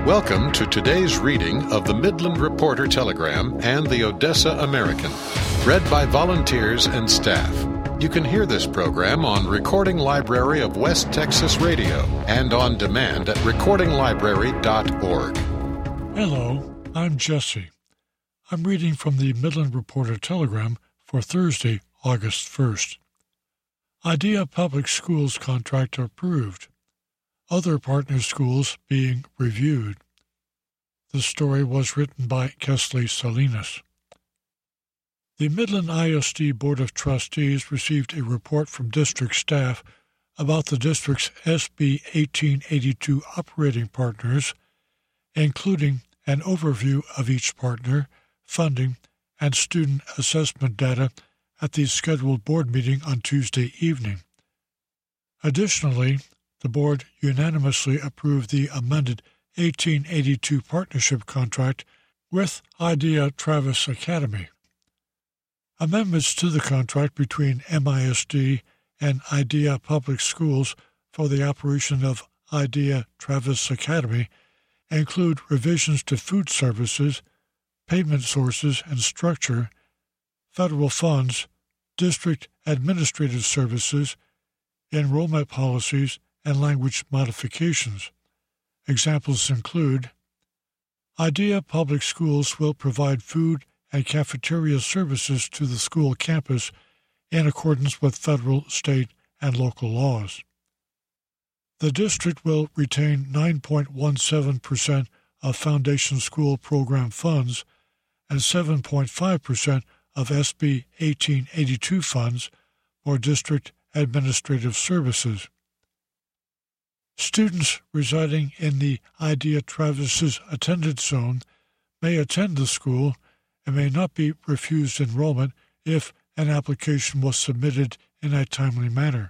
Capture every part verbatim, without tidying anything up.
Welcome to today's reading of the Midland Reporter Telegram and the Odessa American, read by volunteers and staff. You can hear this program on Recording Library of West Texas Radio and on demand at recording library dot org. Hello, I'm Jesse. I'm reading from the Midland Reporter Telegram for Thursday, August first. IDEA Public Schools contract approved. Other partner schools being reviewed. The story was written by Kesley Salinas. The Midland I S D Board of Trustees received a report from district staff about the district's S B eighteen eighty-two operating partners, including an overview of each partner, funding, and student assessment data at the scheduled board meeting on Tuesday evening. Additionally, the board unanimously approved the amended eighteen eighty-two partnership contract with IDEA Travis Academy. Amendments to the contract between M I S D and IDEA Public Schools for the operation of IDEA Travis Academy include revisions to food services, payment sources and structure, federal funds, district administrative services, enrollment policies, and language modifications. Examples include: IDEA Public Schools will provide food and cafeteria services to the school campus in accordance with federal, state, and local laws. The district will retain nine point one seven percent of Foundation School Program funds and seven point five percent of S B eighteen eighty-two funds for district administrative services. Students residing in the IDEA Travis's attendance zone may attend the school and may not be refused enrollment if an application was submitted in a timely manner.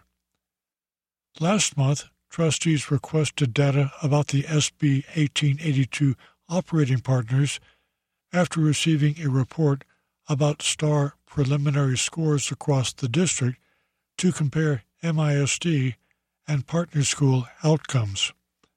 Last month, trustees requested data about the S B eighteen eighty-two operating partners after receiving a report about STAR preliminary scores across the district to compare M I S D and partner school outcomes.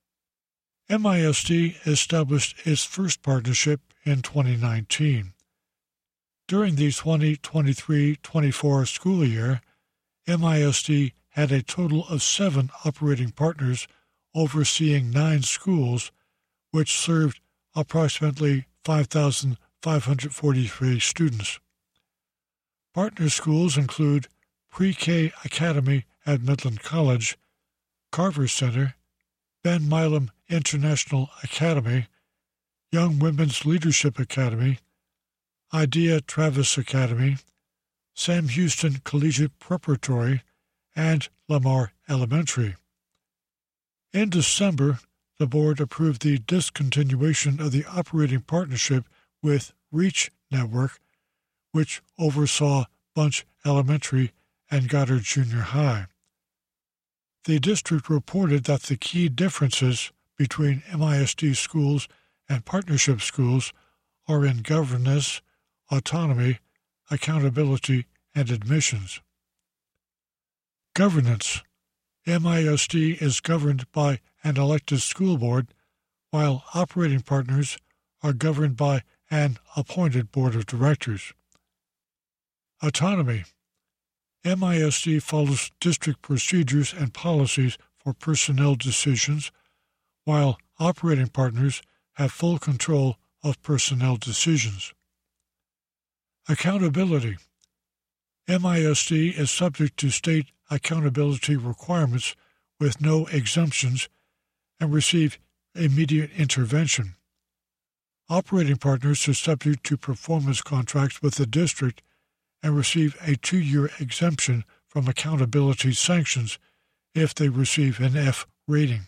M I S D established its first partnership in twenty nineteen. During the twenty twenty-three twenty-four school year, M I S D had a total of seven operating partners overseeing nine schools, which served approximately five thousand five hundred forty-three students. Partner schools include Pre-K Academy at Midland College, Carver Center, Ben Milam International Academy, Young Women's Leadership Academy, IDEA Travis Academy, Sam Houston Collegiate Preparatory, and Lamar Elementary. In December, the board approved the discontinuation of the operating partnership with Reach Network, which oversaw Bunch Elementary and Goddard Junior High. The district reported that the key differences between M I S D schools and partnership schools are in governance, autonomy, accountability, and admissions. Governance. M I S D is governed by an elected school board, while operating partners are governed by an appointed board of directors. Autonomy. M I S D follows district procedures and policies for personnel decisions, while operating partners have full control of personnel decisions. Accountability. M I S D is subject to state accountability requirements with no exemptions and receive immediate intervention. Operating partners are subject to performance contracts with the district and receive a two-year exemption from accountability sanctions if they receive an F rating.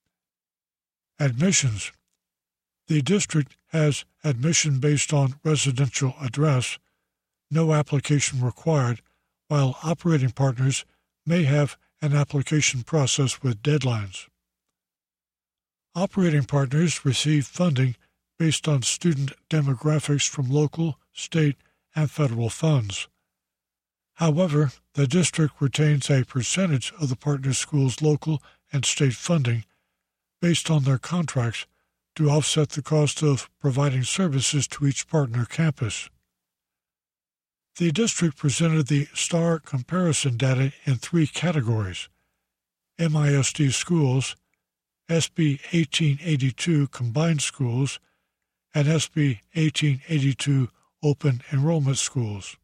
Admissions. The district has admission based on residential address, no application required, while operating partners may have an application process with deadlines. Operating partners receive funding based on student demographics from local, state, and federal funds. However, the district retains a percentage of the partner school's local and state funding based on their contracts to offset the cost of providing services to each partner campus. The district presented the STAR comparison data in three categories: M I S D schools, S B eighteen eighty-two combined schools, and S B eighteen eighty-two open enrollment schools.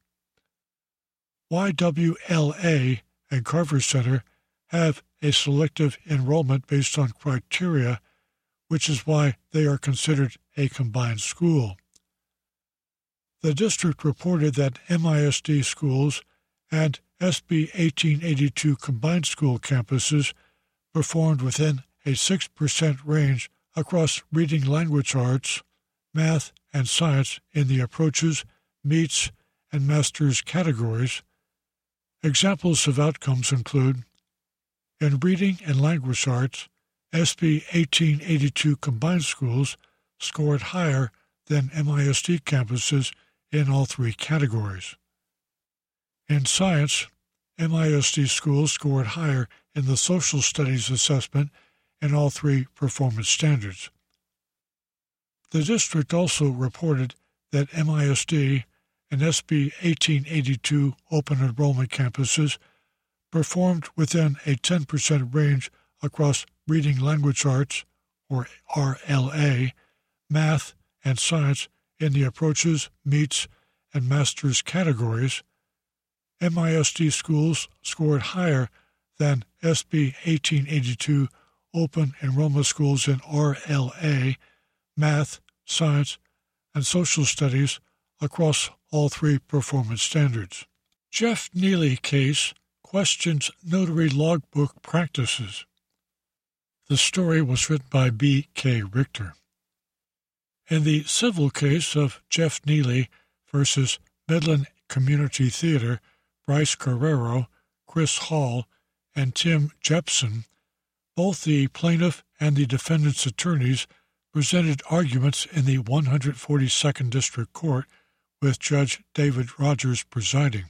Y W L A and Carver Center have a selective enrollment based on criteria, which is why they are considered a combined school. The district reported that M I S D schools and S B eighteen eighty-two combined school campuses performed within a six percent range across reading language arts, math, and science in the approaches, meets, and masters categories. Examples of outcomes include: in reading and language arts, S B eighteen eighty-two combined schools scored higher than M I S D campuses in all three categories. In science, M I S D schools scored higher in the social studies assessment in all three performance standards. The district also reported that M I S D and S B eighteen eighty-two open enrollment campuses performed within a ten percent range across reading language arts, or R L A, math, and science in the approaches, meets, and masters categories. M I S D schools scored higher than S B eighteen eighty-two open enrollment schools in R L A, math, science, and social studies across all three performance standards. Jeff Neely case questions notary logbook practices. The story was written by B K Richter. In the civil case of Jeff Neely versus Midland Community Theater, Bryce Guerrero, Chris Hall, and Tim Jepson, both the plaintiff and the defendant's attorneys presented arguments in the one hundred forty-second District Court, with Judge David Rogers presiding.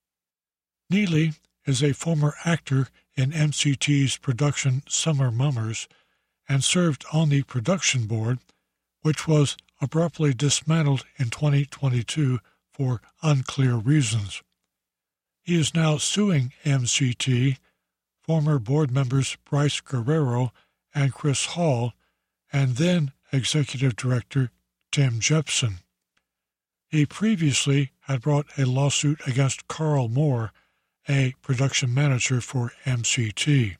Neely is a former actor in M C T's production Summer Mummers and served on the production board, which was abruptly dismantled in twenty twenty-two for unclear reasons. He is now suing M C T, former board members Bryce Guerrero and Chris Hall, and then executive director Tim Jepson. He previously had brought a lawsuit against Carl Moore, a production manager for M C T.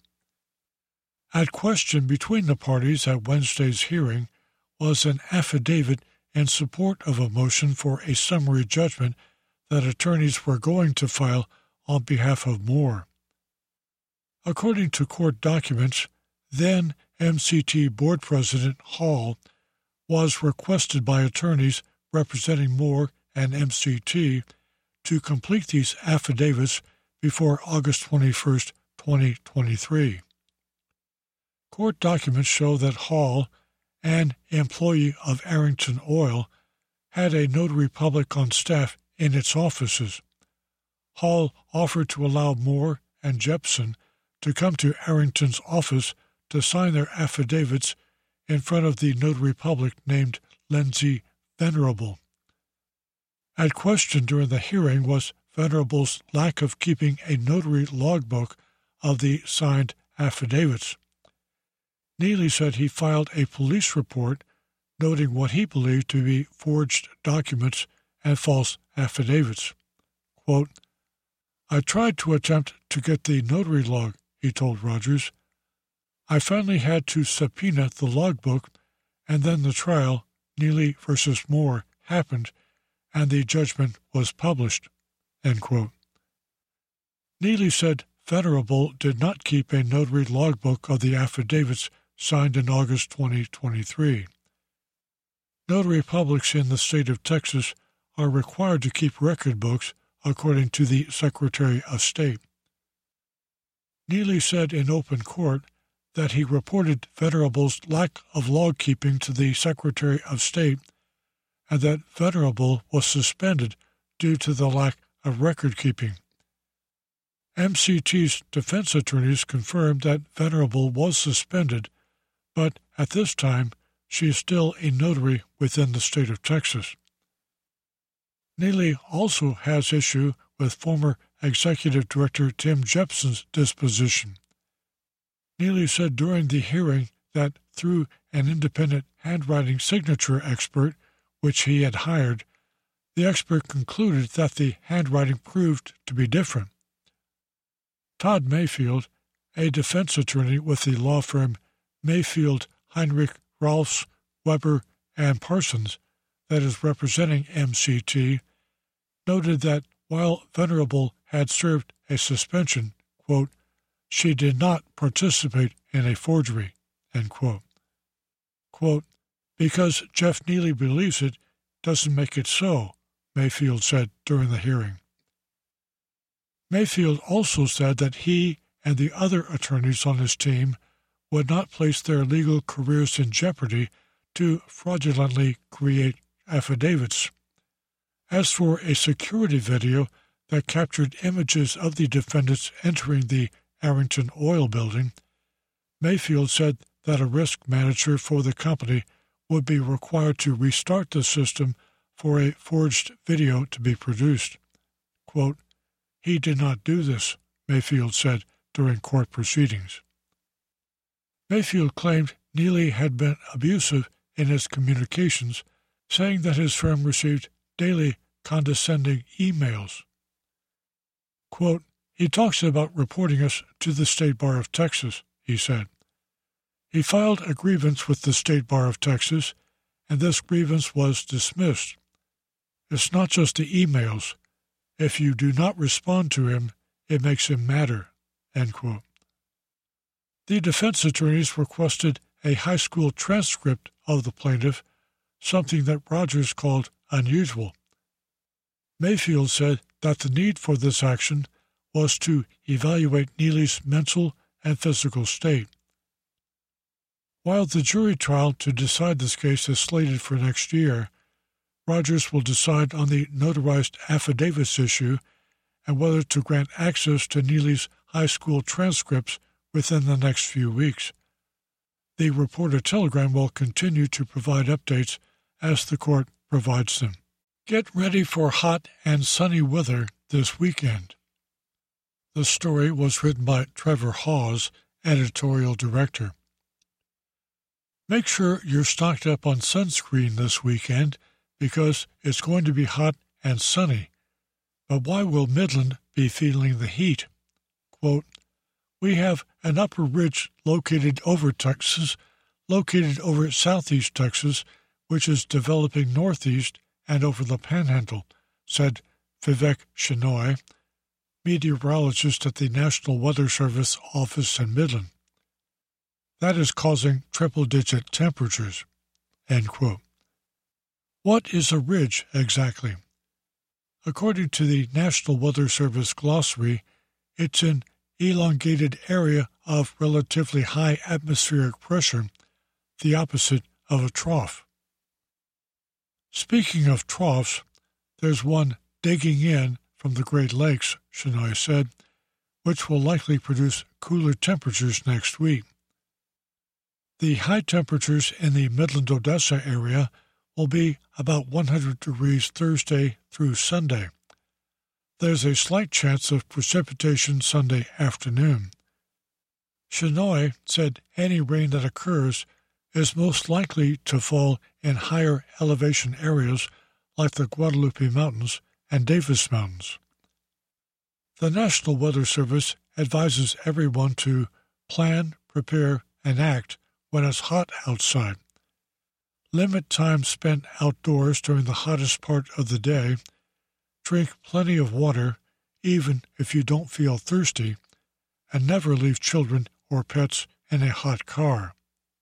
At question between the parties at Wednesday's hearing was an affidavit in support of a motion for a summary judgment that attorneys were going to file on behalf of Moore. According to court documents, then M C T board president Hall was requested by attorneys representing Moore and M C T to complete these affidavits before August twenty-first, twenty twenty-three. Court documents show that Hall, an employee of Arrington Oil, had a notary public on staff in its offices. Hall offered to allow Moore and Jepson to come to Arrington's office to sign their affidavits in front of the notary public named Lindsay Venerable. At question during the hearing was Venerable's lack of keeping a notary logbook of the signed affidavits. Neely said he filed a police report noting what he believed to be forged documents and false affidavits. Quote, "I tried to attempt to get the notary log," he told Rogers. "I finally had to subpoena the logbook, and then the trial, Neely versus Moore, happened, and the judgment was published." End quote. Neely said Venerable did not keep a notary logbook of the affidavits signed in August twenty twenty-three. Notary publics in the state of Texas are required to keep record books, according to the Secretary of State. Neely said in open court that he reported Venerable's lack of log-keeping to the Secretary of State and that Venerable was suspended due to the lack of record-keeping. M C T's defense attorneys confirmed that Venerable was suspended, but at this time she is still a notary within the state of Texas. Neely also has issue with former Executive Director Tim Jepson's disposition. Neely said during the hearing that through an independent handwriting signature expert, which he had hired, the expert concluded that the handwriting proved to be different. Todd Mayfield, a defense attorney with the law firm Mayfield, Heinrich, Rolfs, Weber, and Parsons, that is representing M C T, noted that while Venerable had served a suspension, quote, she did not participate in a forgery, end quote. Quote, because Jeff Neely believes it doesn't make it so, Mayfield said during the hearing. Mayfield also said that he and the other attorneys on his team would not place their legal careers in jeopardy to fraudulently create affidavits. As for a security video that captured images of the defendants entering the Arrington Oil Building, Mayfield said that a risk manager for the company would be required to restart the system for a forged video to be produced. Quote, he did not do this, Mayfield said during court proceedings. Mayfield claimed Neely had been abusive in his communications, saying that his firm received daily condescending emails. Quote, he talks about reporting us to the State Bar of Texas, he said. He filed a grievance with the State Bar of Texas, and this grievance was dismissed. It's not just the emails. If you do not respond to him, it makes him madder, end quote. The defense attorneys requested a high school transcript of the plaintiff, something that Rogers called unusual. Mayfield said that the need for this action was to evaluate Neely's mental and physical state. While the jury trial to decide this case is slated for next year, Rogers will decide on the notarized affidavits issue and whether to grant access to Neely's high school transcripts within the next few weeks. The Reporter-Telegram will continue to provide updates as the court provides them. Get ready for hot and sunny weather this weekend. The story was written by Trevor Hawes, editorial director. Make sure you're stocked up on sunscreen this weekend because it's going to be hot and sunny. But why will Midland be feeling the heat? Quote, we have an upper ridge located over Texas, located over southeast Texas, which is developing northeast and over the Panhandle, said Vivek Shenoy, meteorologist at the National Weather Service office in Midland. That is causing triple-digit temperatures, end quote. What is a ridge exactly? According to the National Weather Service glossary, it's an elongated area of relatively high atmospheric pressure, the opposite of a trough. Speaking of troughs, there's one digging in from the Great Lakes, Shenoy said, which will likely produce cooler temperatures next week. The high temperatures in the Midland-Odessa area will be about one hundred degrees Thursday through Sunday. There's a slight chance of precipitation Sunday afternoon. Shenoy said any rain that occurs is most likely to fall in higher elevation areas like the Guadalupe Mountains and Davis Mountains. The National Weather Service advises everyone to plan, prepare, and act when it's hot outside. Limit time spent outdoors during the hottest part of the day. Drink plenty of water, even if you don't feel thirsty, and never leave children or pets in a hot car.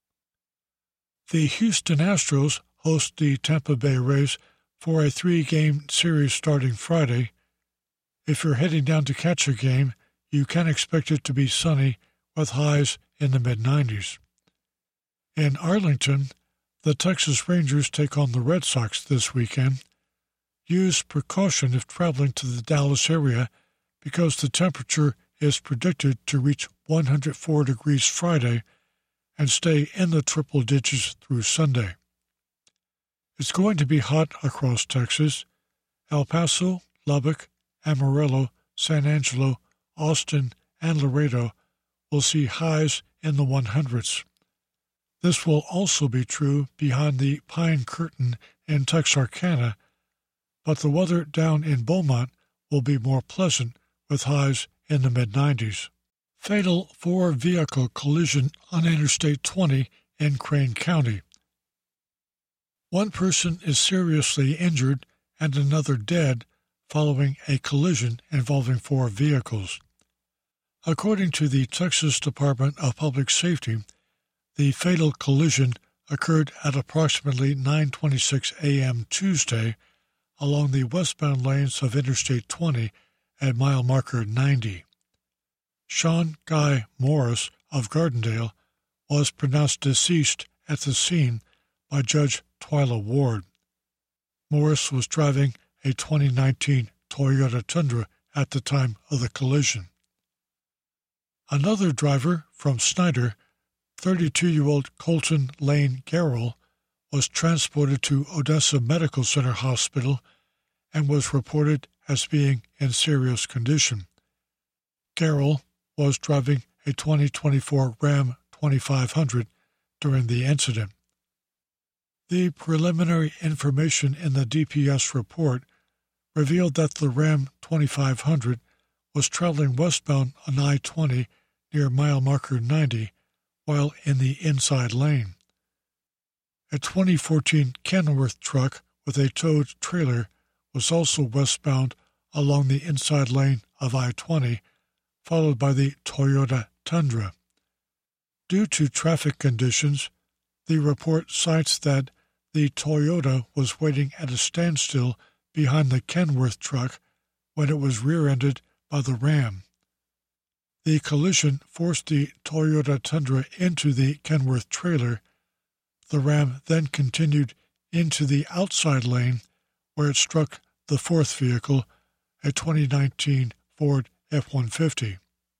The Houston Astros host the Tampa Bay Rays for a three-game series starting Friday. If you're heading down to catch a game, you can expect it to be sunny with highs in the mid nineties. In Arlington, the Texas Rangers take on the Red Sox this weekend. Use precaution if traveling to the Dallas area because the temperature is predicted to reach one hundred four degrees Friday and stay in the triple digits through Sunday. It's going to be hot across Texas. El Paso, Lubbock, Amarillo, San Angelo, Austin, and Laredo will see highs in the hundreds. This will also be true behind the Pine Curtain in Texarkana, but the weather down in Beaumont will be more pleasant with highs in the mid nineties. Fatal four-vehicle collision on Interstate twenty in Crane County. One person is seriously injured and another dead following a collision involving four vehicles. According to the Texas Department of Public Safety, the fatal collision occurred at approximately nine twenty-six a.m. Tuesday along the westbound lanes of Interstate twenty at mile marker ninety. Sean Guy Morris of Gardendale was pronounced deceased at the scene by Judge Twyla Ward. Morris was driving a twenty nineteen Toyota Tundra at the time of the collision. Another driver from Snyder, thirty-two-year-old Colton Lane Garrell, was transported to Odessa Medical Center Hospital and was reported as being in serious condition. Garrell was driving a twenty twenty-four Ram twenty-five hundred during the incident. The preliminary information in the D P S report revealed that the Ram twenty-five hundred was traveling westbound on I twenty near mile marker ninety while in the inside lane. A twenty fourteen Kenworth truck with a towed trailer was also westbound along the inside lane of I twenty, followed by the Toyota Tundra. Due to traffic conditions, the report cites that the Toyota was waiting at a standstill behind the Kenworth truck when it was rear-ended by the Ram. The collision forced the Toyota Tundra into the Kenworth trailer. The Ram then continued into the outside lane where it struck the fourth vehicle, a twenty nineteen Ford F one fifty.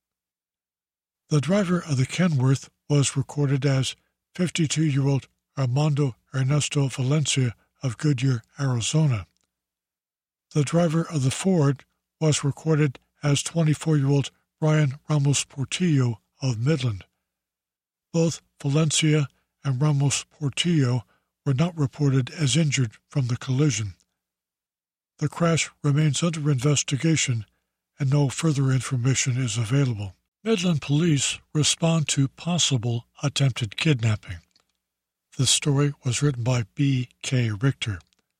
The driver of the Kenworth was recorded as fifty-two-year-old Armando Ernesto Valencia of Goodyear, Arizona. The driver of the Ford was recorded as twenty-four-year-old Brian Ramos Portillo of Midland. Both Valencia and Ramos Portillo were not reported as injured from the collision. The crash remains under investigation and no further information is available. Midland police respond to possible attempted kidnapping. This story was written by B K Richter.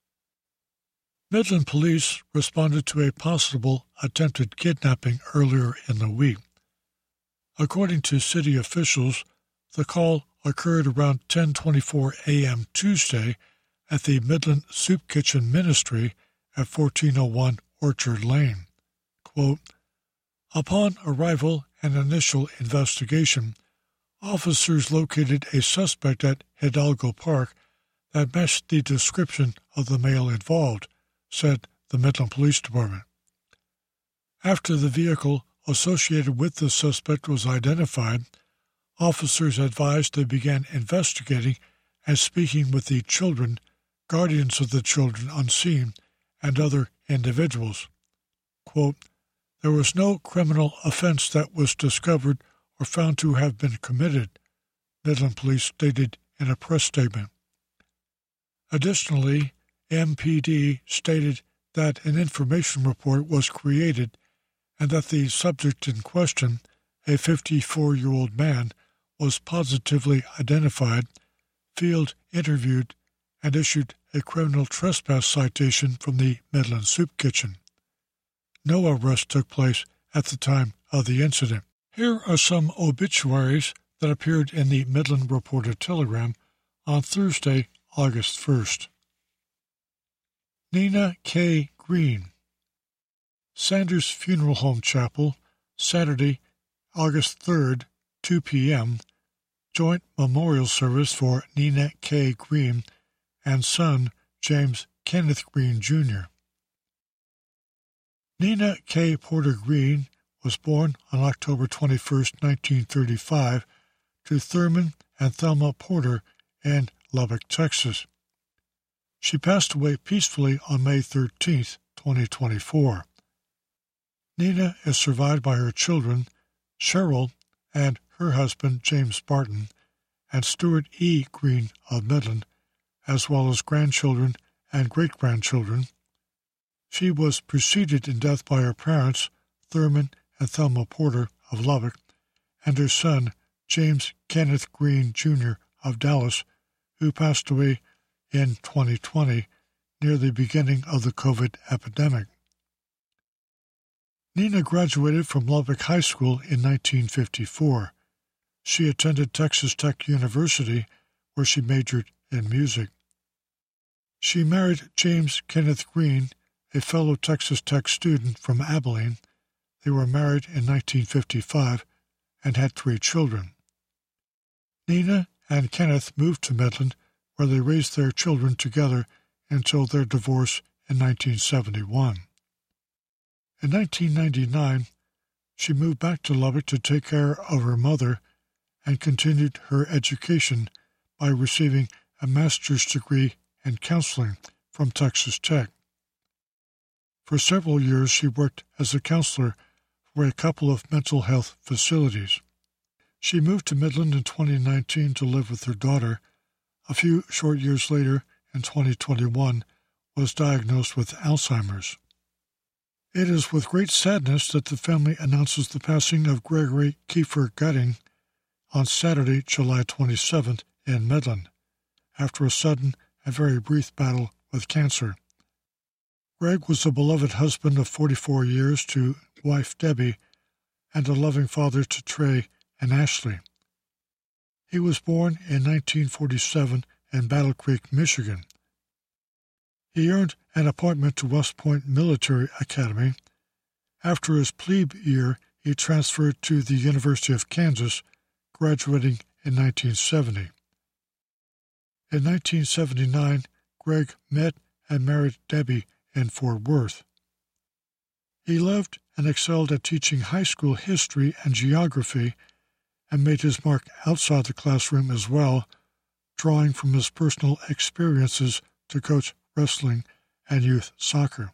Midland police responded to a possible attempted kidnapping earlier in the week. According to city officials, the call occurred around ten twenty-four a.m. Tuesday at the Midland Soup Kitchen Ministry at fourteen oh one Orchard Lane. Quote, upon arrival and initial investigation, officers located a suspect at Hidalgo Park that matched the description of the male involved, said the Midland Police Department. After the vehicle associated with the suspect was identified, officers advised they began investigating and speaking with the children, guardians of the children on scene, and other individuals. Quote, there was no criminal offense that was discovered or found to have been committed, Midland Police stated in a press statement. Additionally, M P D stated that an information report was created and that the subject in question, a fifty-four-year-old man, was positively identified, field interviewed, and issued a criminal trespass citation from the Midland Soup Kitchen. No arrest took place at the time of the incident. Here are some obituaries that appeared in the Midland Reporter-Telegram on Thursday, August first. Nina K. Green, Sanders Funeral Home Chapel, Saturday, August third, two p.m., joint memorial service for Nina K. Green and son James Kenneth Green, Junior Nina K. Porter Green was born on October twenty-first, nineteen thirty-five, to Thurman and Thelma Porter in Lubbock, Texas. She passed away peacefully on May thirteenth, twenty twenty-four. Nina is survived by her children, Cheryl, and her husband, James Barton, and Stuart E. Green of Midland, as well as grandchildren and great-grandchildren. She was preceded in death by her parents, Thurman and Thelma Porter of Lubbock, and her son, James Kenneth Green, Junior of Dallas, who passed away in twenty twenty, near the beginning of the COVID epidemic. Nina graduated from Lubbock High School in nineteen fifty-four. She attended Texas Tech University, where she majored in music. She married James Kenneth Green, a fellow Texas Tech student from Abilene. They were married in nineteen fifty-five and had three children. Nina and Kenneth moved to Midland, where they raised their children together until their divorce in nineteen seventy-one. In nineteen ninety-nine, she moved back to Lubbock to take care of her mother and continued her education by receiving a master's degree in counseling from Texas Tech. For several years, she worked as a counselor for a couple of mental health facilities. She moved to Midland in twenty nineteen to live with her daughter. A few short years later, in twenty twenty-one, was diagnosed with Alzheimer's. It is with great sadness that the family announces the passing of Gregory Kiefer Gutting on Saturday, July twenty-seventh, in Midland, after a sudden and very brief battle with cancer. Greg was a beloved husband of forty-four years to wife Debbie and a loving father to Trey and Ashley. He was born in nineteen forty-seven in Battle Creek, Michigan. He earned an appointment to West Point Military Academy. After his plebe year, he transferred to the University of Kansas, graduating in nineteen seventy. In nineteen seventy-nine, Greg met and married Debbie in Fort Worth. He loved and excelled at teaching high school history and geography and made his mark outside the classroom as well, drawing from his personal experiences to coach wrestling and youth soccer.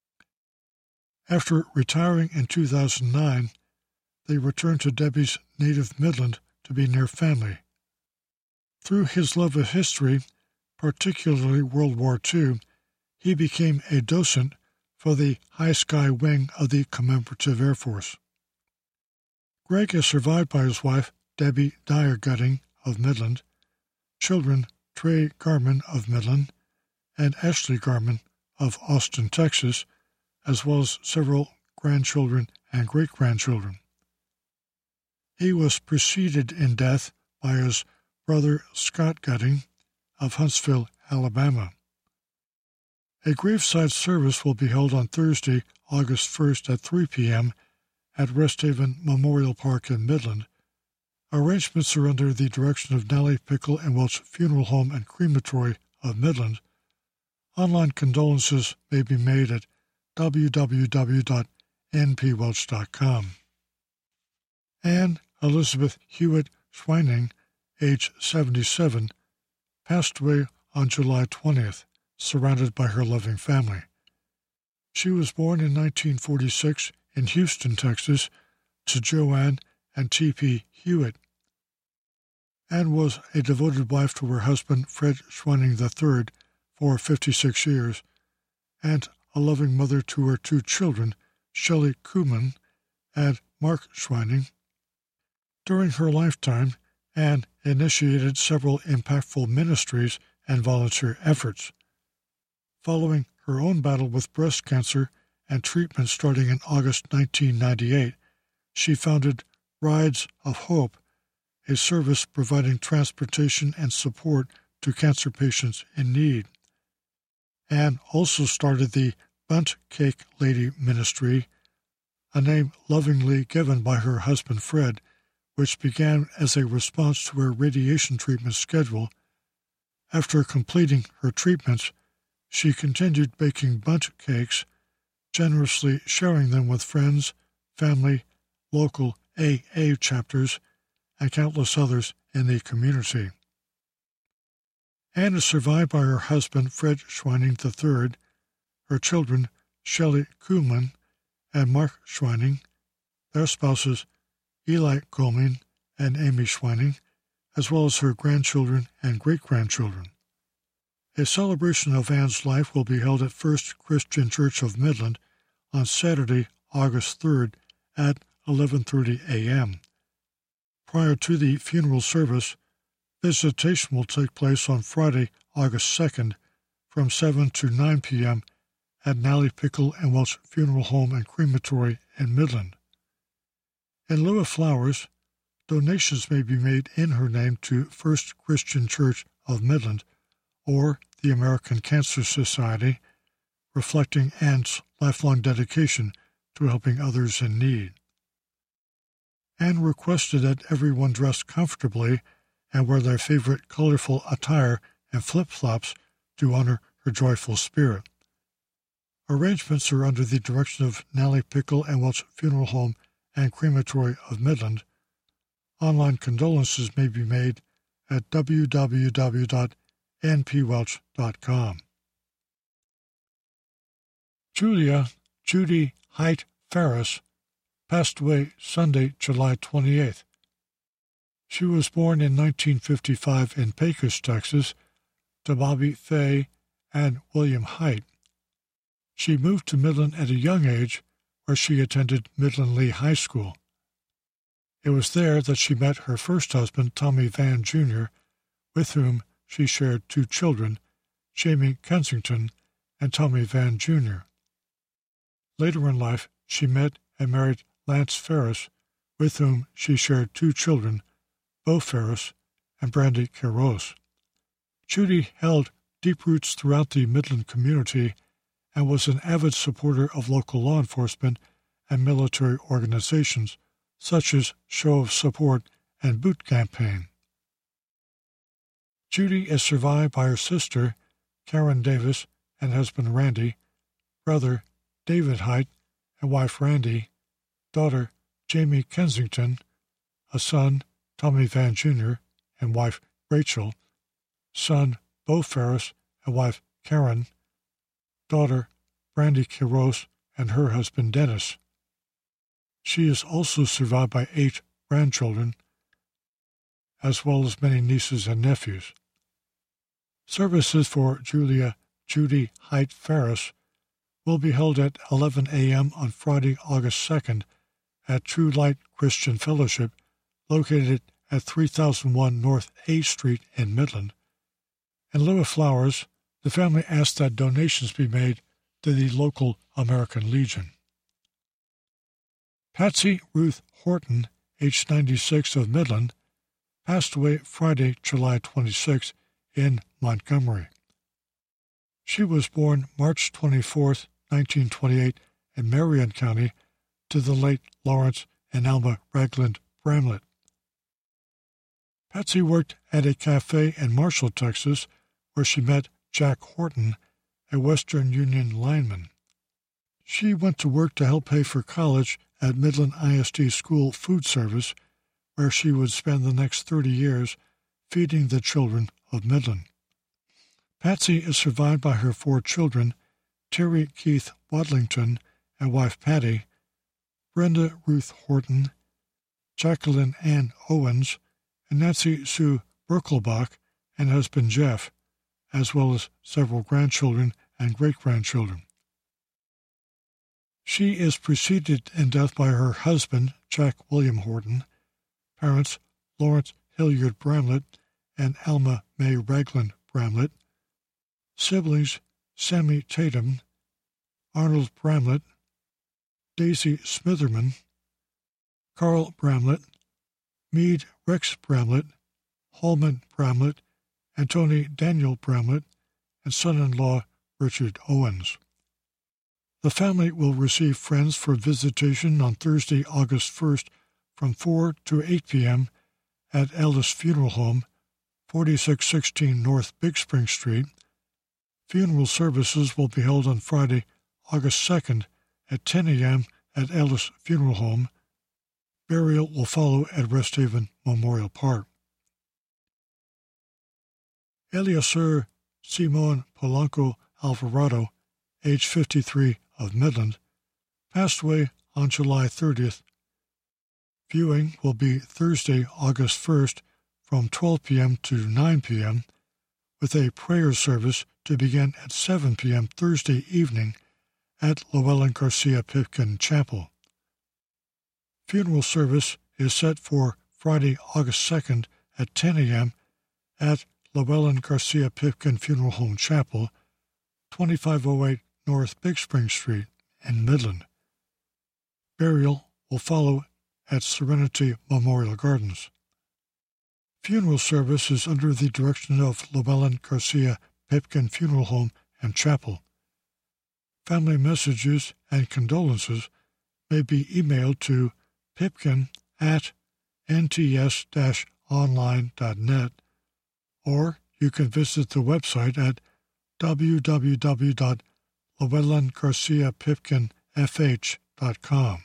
After retiring in two thousand nine, they returned to Debbie's native Midland to be near family. Through his love of history, particularly World War Two, he became a docent for the High Sky Wing of the Commemorative Air Force. Greg is survived by his wife, Debbie Dyer Gutting of Midland, children Trey Garman of Midland, and Ashley Garman of Austin, Texas, as well as several grandchildren and great-grandchildren. He was preceded in death by his brother Scott Gutting of Huntsville, Alabama. A graveside service will be held on Thursday, August first at three p.m. at Rest Haven Memorial Park in Midland. Arrangements are under the direction of Nellie Pickle and Welch Funeral Home and Crematory of Midland. Online condolences may be made at w w w dot n p welch dot com. Anne Elizabeth Hewitt Schweining, age seventy-seven, passed away on July twentieth, surrounded by her loving family. She was born in nineteen forty-six in Houston, Texas, to Joanne and T P Hewitt. Anne was a devoted wife to her husband, Fred Schweining the third, for fifty-six years, and a loving mother to her two children, Shelley Kuhlman and Mark Schweining. During her lifetime, Anne initiated several impactful ministries and volunteer efforts. Following her own battle with breast cancer and treatment starting in August nineteen ninety-eight, she founded Rides of Hope, a service providing transportation and support to cancer patients in need. Anne also started the Bundt Cake Lady Ministry, a name lovingly given by her husband Fred, which began as a response to her radiation treatment schedule. After completing her treatments, she continued baking bundt cakes, generously sharing them with friends, family, local A A chapters, and countless others in the community. Anne is survived by her husband, Fred Schweining the third, her children, Shelley Kuhlman and Mark Schweining, their spouses, Eli Kuhlman and Amy Schweining, as well as her grandchildren and great-grandchildren. A celebration of Anne's life will be held at First Christian Church of Midland on Saturday, August third at eleven thirty a.m. Prior to the funeral service, visitation will take place on Friday, August second from seven to nine p.m. at Nally Pickle and Welch Funeral Home and Crematory in Midland. In lieu of flowers, donations may be made in her name to First Christian Church of Midland or the American Cancer Society, reflecting Anne's lifelong dedication to helping others in need. Anne requested that everyone dress comfortably and wear their favorite colorful attire and flip-flops to honor her joyful spirit. Arrangements are under the direction of Nally Pickle and Welch Funeral Home and Crematory of Midland. Online condolences may be made at w w w dot n p welch dot com. Julia Judy Height Ferris passed away Sunday, July twenty-eighth. She was born in nineteen fifty-five in Pecos, Texas, to Bobby Fay and William Height. She moved to Midland at a young age, where she attended Midland Lee High School. It was there that she met her first husband, Tommy Van Junior, with whom she shared two children, Jamie Kensington and Tommy Van Junior Later in life, she met and married Lance Ferris, with whom she shared two children, Bo Ferris and Brandy Caros. Judy held deep roots throughout the Midland community and was an avid supporter of local law enforcement and military organizations, such as Show of Support and Boot Campaign. Judy is survived by her sister, Karen Davis, and husband Randy, brother David Height and wife Randy, daughter Jamie Kensington, a son Tommy Van Junior and wife Rachel, son Bo Ferris and wife Karen, daughter Brandy Caros and her husband Dennis. She is also survived by eight grandchildren, as well as many nieces and nephews. Services for Julia Judy Height Ferris will be held at eleven a.m. on Friday, August second at True Light Christian Fellowship, located at three thousand one North A Street in Midland. In lieu of flowers, the family asked that donations be made to the local American Legion. Patsy Ruth Horton, age ninety-six, of Midland, passed away Friday, July twenty-sixth, in Montgomery. She was born March twenty-fourth, nineteen twenty-eight, in Marion County, to the late Lawrence and Alma Ragland Bramlett. Patsy worked at a cafe in Marshall, Texas, where she met Jack Horton, a Western Union lineman. She went to work to help pay for college at Midland I S D School Food Service, where she would spend the next thirty years feeding the children of Midland. Patsy is survived by her four children, Terry Keith Wadlington and wife Patty, Brenda Ruth Horton, Jacqueline Ann Owens, and Nancy Sue Berkelbach and husband Jeff, as well as several grandchildren and great-grandchildren. She is preceded in death by her husband, Jack William Horton, parents Lawrence Hilliard Bramlett and Alma May Ragland Bramlett, siblings Sammy Tatum, Arnold Bramlett, Daisy Smitherman, Carl Bramlett, Meade Rex Bramlett, Holman Bramlett, and Tony Daniel Bramlett, and son-in-law Richard Owens. The family will receive friends for visitation on Thursday, August first, from four to eight p.m. at Ellis Funeral Home, forty-six sixteen North Big Spring Street. Funeral services will be held on Friday, August second, at ten a.m. at Ellis Funeral Home. Burial will follow at Rest Haven Memorial Park. Eleazar Simon Polanco Alvarado, age fifty-three, of Midland, passed away on July thirtieth. Viewing will be Thursday, August first, from twelve p.m. to nine p.m., with a prayer service to begin at seven p.m. Thursday evening at Llewellyn Garcia Pipkin Chapel. Funeral service is set for Friday, August second at ten a.m. at Llewellyn Garcia Pipkin Funeral Home Chapel, twenty-five oh eight North Big Spring Street in Midland. Burial will follow at Serenity Memorial Gardens. Funeral service is under the direction of Llewellyn Garcia Pipkin Funeral Home and Chapel. Family messages and condolences may be emailed to pipkin at n t s dash online dot net, or you can visit the website at w w w dot llewellyn garcia pipkin f h dot com.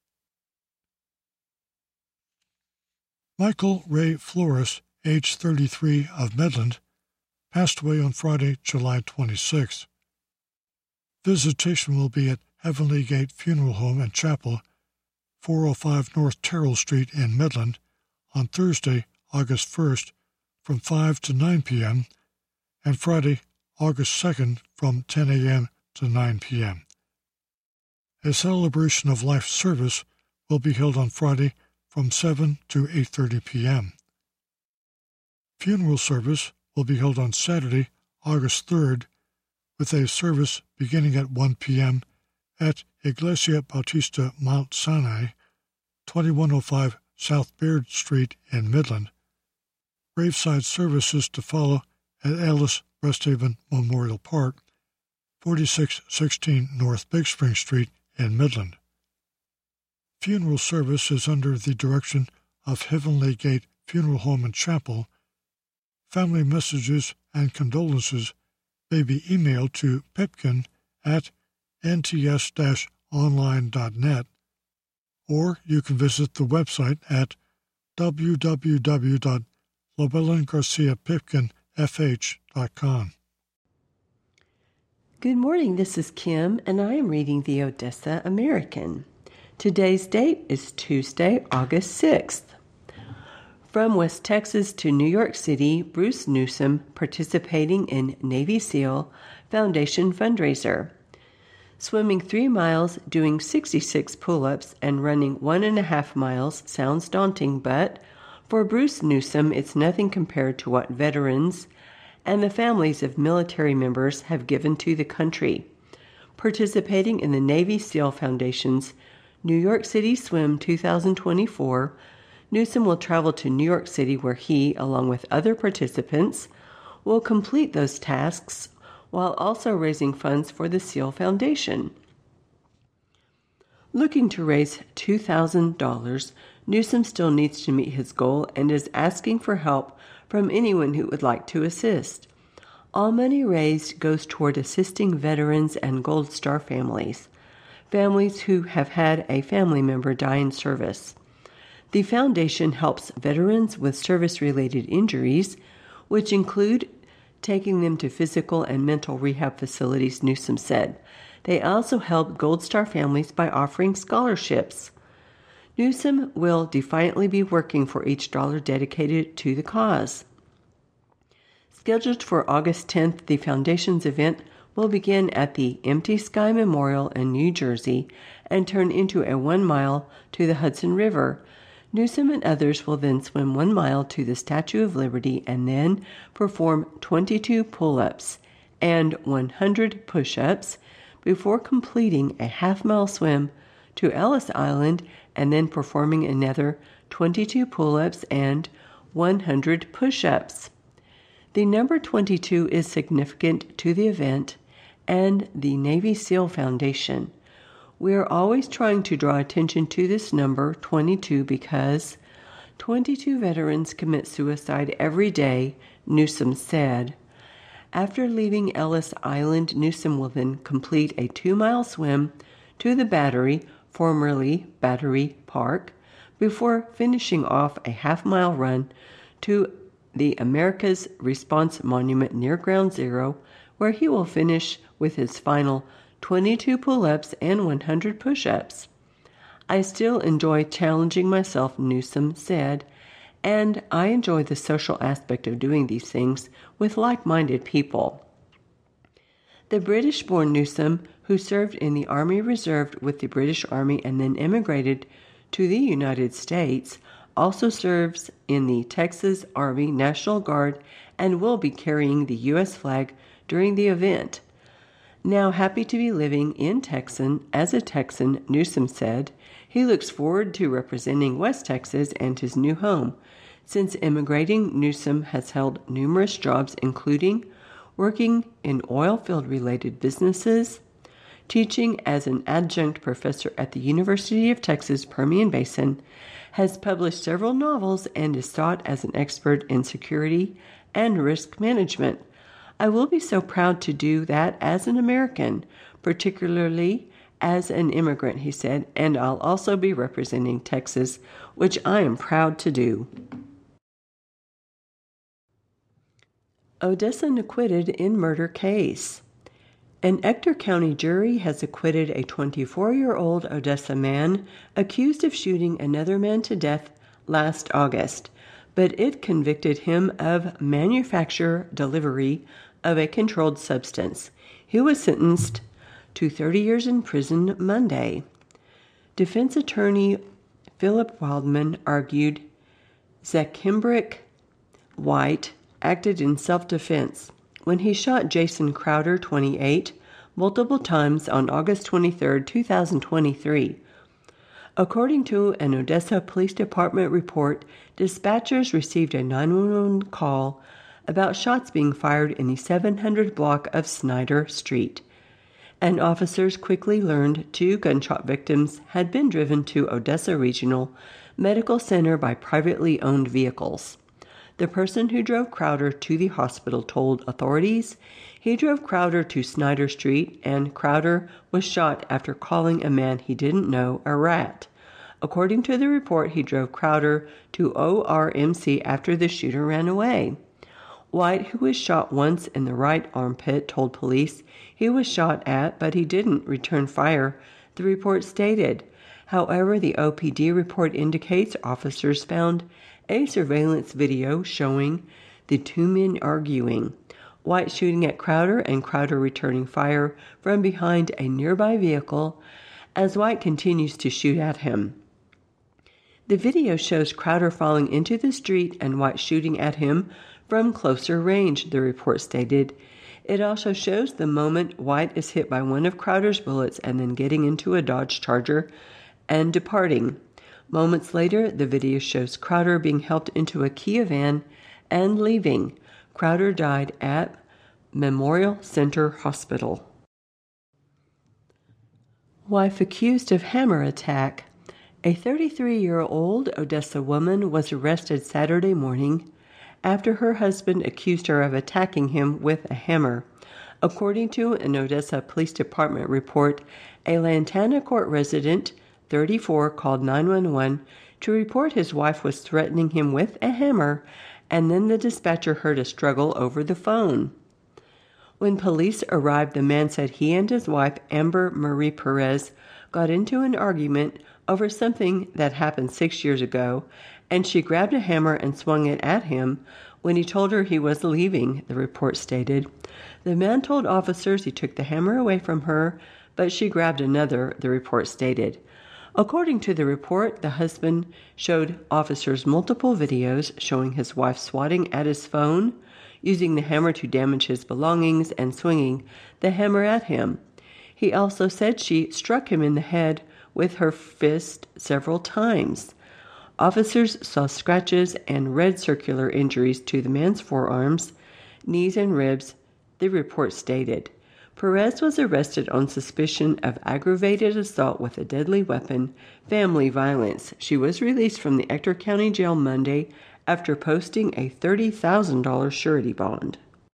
Michael Ray Flores, age thirty-three, of Midland, passed away on Friday, July twenty-sixth. Visitation will be at Heavenly Gate Funeral Home and Chapel, four oh five North Terrell Street in Midland, on Thursday, August first, from five to nine p.m., and Friday, August second, from ten a.m. to nine p.m. A celebration of life service will be held on Friday from seven to eight thirty p.m. Funeral service will be held on Saturday, August third, with a service beginning at one p.m. at Iglesia Bautista Mount Sinai, twenty-one oh five South Baird Street in Midland. Graveside services to follow at Alice Rest Haven Memorial Park, forty-six sixteen North Big Spring Street in Midland. Funeral service is under the direction of Heavenly Gate Funeral Home and Chapel. Family messages and condolences may be emailed to pipkin at n t s dash online dot net, or you can visit the website at w w w dot llewellyn garcia pipkin f h dot com. Good morning, this is Kim, and I am reading the Odessa American. Today's date is Tuesday, August sixth. From West Texas to New York City, Bruce Newsom participating in Navy SEAL Foundation fundraiser. Swimming three miles, doing sixty-six pull-ups, and running one and a half miles sounds daunting, but for Bruce Newsom, it's nothing compared to what veterans and the families of military members have given to the country. Participating in the Navy SEAL Foundation's New York City Swim two thousand twenty-four, Newsom will travel to New York City where he, along with other participants, will complete those tasks while also raising funds for the SEAL Foundation. Looking to raise two thousand dollars, Newsom still needs to meet his goal and is asking for help from anyone who would like to assist. All money raised goes toward assisting veterans and Gold Star families, families who have had a family member die in service. The foundation helps veterans with service-related injuries, which include taking them to physical and mental rehab facilities, Newsom said. They also help Gold Star families by offering scholarships. Newsom will defiantly be working for each dollar dedicated to the cause. Scheduled for August tenth, the foundation's event will begin at the Empty Sky Memorial in New Jersey and turn into a one mile to the Hudson River. Newsom and others will then swim one mile to the Statue of Liberty and then perform twenty-two pull-ups and one hundred push-ups before completing a half-mile swim to Ellis Island and then performing another twenty-two pull-ups and one hundred push-ups. The number twenty-two is significant to the event and the Navy SEAL Foundation. We are always trying to draw attention to this number, twenty-two, because twenty-two veterans commit suicide every day, Newsom said. After leaving Ellis Island, Newsom will then complete a two-mile swim to the Battery, formerly Battery Park, before finishing off a half-mile run to the America's Response Monument near Ground Zero, where he will finish with his final twenty-two pull-ups and one hundred push-ups. I still enjoy challenging myself, Newsom said, and I enjoy the social aspect of doing these things with like-minded people. The British-born Newsom, who served in the Army Reserve with the British Army and then immigrated to the United States, also serves in the Texas Army National Guard and will be carrying the U S flag during the event. Now happy to be living in Texas as a Texan, Newsom said he looks forward to representing West Texas and his new home. Since immigrating, Newsom has held numerous jobs, including working in oil-field-related businesses, teaching as an adjunct professor at the University of Texas Permian Basin, has published several novels, and is sought as an expert in security and risk management. I will be so proud to do that as an American, particularly as an immigrant, he said, and I'll also be representing Texas, which I am proud to do. Odessa acquitted in murder case. An Ector County jury has acquitted a twenty-four-year-old Odessa man accused of shooting another man to death last August, but it convicted him of manufacture delivery of a controlled substance. He was sentenced to thirty years in prison Monday. Defense attorney Philip Wildman argued Zakimbrick White acted in self-defense when he shot Jason Crowder, twenty-eight, multiple times on August twenty-third, two thousand twenty-three. According to an Odessa Police Department report, dispatchers received a nine one one call about shots being fired in the seven hundred block of Snyder Street, and officers quickly learned two gunshot victims had been driven to Odessa Regional Medical Center by privately owned vehicles. The person who drove Crowder to the hospital told authorities he drove Crowder to Snyder Street, and Crowder was shot after calling a man he didn't know a rat. According to the report, he drove Crowder to O R M C after the shooter ran away. White, who was shot once in the right armpit, told police he was shot at, but he didn't return fire, the report stated. However, the O P D report indicates officers found a surveillance video showing the two men arguing, White shooting at Crowder and Crowder returning fire from behind a nearby vehicle as White continues to shoot at him. The video shows Crowder falling into the street and White shooting at him from closer range, the report stated. It also shows the moment White is hit by one of Crowder's bullets and then getting into a Dodge Charger and departing. Moments later, the video shows Crowder being helped into a Kia van and leaving. Crowder died at Memorial Center Hospital. Wife accused of hammer attack. A thirty-three-year-old Odessa woman was arrested Saturday morning after her husband accused her of attacking him with a hammer. According to an Odessa Police Department report, a Lantana Court resident, thirty-four, called nine one one to report his wife was threatening him with a hammer, and then the dispatcher heard a struggle over the phone. When police arrived, the man said he and his wife, Amber Marie Perez, got into an argument over something that happened six years ago, and she grabbed a hammer and swung it at him when he told her he was leaving, the report stated. The man told officers he took the hammer away from her, but she grabbed another, the report stated. According to the report, the husband showed officers multiple videos showing his wife swatting at his phone, using the hammer to damage his belongings, and swinging the hammer at him. He also said she struck him in the head with her fist several times. Officers saw scratches and red circular injuries to the man's forearms, knees, and ribs, the report stated. Perez was arrested on suspicion of aggravated assault with a deadly weapon, family violence. She was released from the Ector County Jail Monday after posting a thirty thousand dollars surety bond.